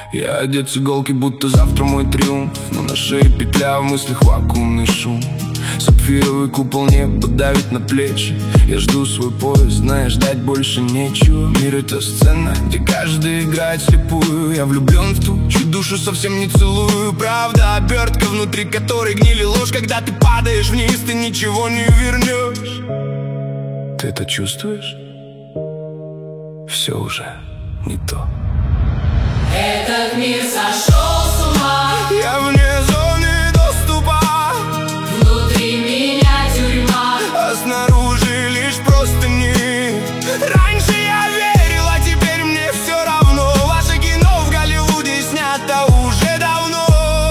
Я одет с иголки, будто завтра мой триумф, но на шее петля, в мыслях вакуумный шум. Сапфировый купол неба давит на плечи. Я жду свой поезд, зная, ждать больше нечего. Мир — это сцена, где каждый играет слепую. Я влюблен в ту, чью душу совсем не целую. Правда, обертка, внутри которой гнили ложь. Когда ты падаешь вниз, ты ничего не вернешь. Ты это чувствуешь? Все уже не то. Этот мир сошел с ума. Я вне зоны доступа. Внутри меня тюрьма, а снаружи лишь простыни. Раньше я верил, а теперь мне все равно. Ваше кино в Голливуде снято уже давно.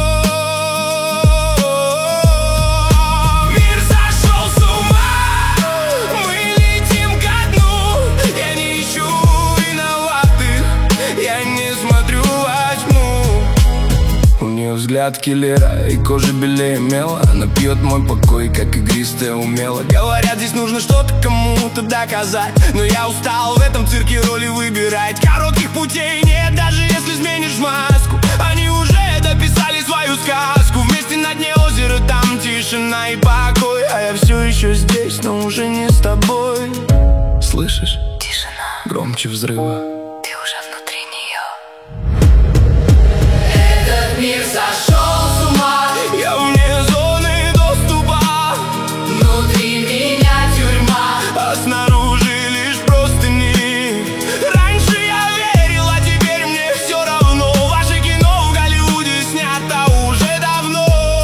Мир сошел с ума. Мы летим ко дну. Я не ищу виноватых, я не смотрю во тьму. У нее взгляд киллера и кожа белее мела. Она пьет мой покой, как игристая умело. Говорят, здесь нужно что-то кому-то доказать, но я устал в этом цирке роли выбирать. Коротких путей нет, даже если сменишь маску. Они уже дописали свою сказку. Вместе на дне озера, там тишина и покой. А я все еще здесь, но уже не с тобой. Слышишь? тишина, Громче взрыва. ты уже внутри нее. Этот мир сошел с ума. Я вне зоны доступа. Внутри меня тюрьма, а снаружи лишь простыни. Раньше я верил, а теперь мне все равно. Ваше кино в Голливуде снято уже давно.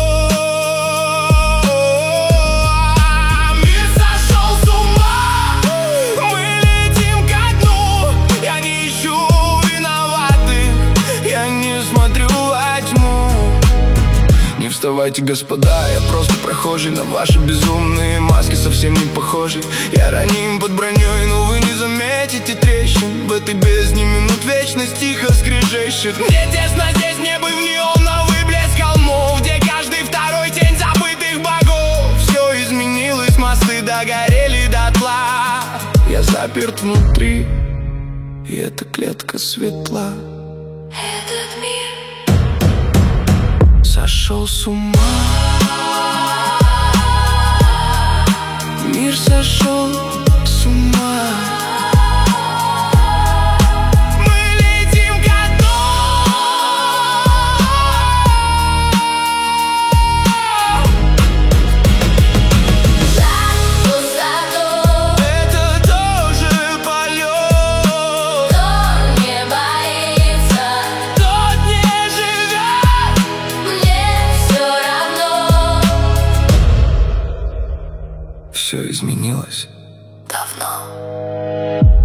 Мир сошел с ума. Мы летим ко дну. Я не ищу виноватых, я не смотрю во тьму. Не вставайте, господа, я просто прохожий. На ваши безумные маски совсем не похожи. Я раним под броней, но вы не заметите трещин. В этой бездне минут вечность тихо скрежещет. Мне тесно здесь, небо в неоновый блеск холмов, где каждый второй тень забытых богов. Все изменилось, мосты догорели дотла. Я заперт внутри, и эта клетка светла. этот мир Сошел с ума. Мир сошел с ума. Мы летим ко дну. пустоту, Это тоже полет. кто не боится, Тот не живет. мне все равно. Все изменилось Давно.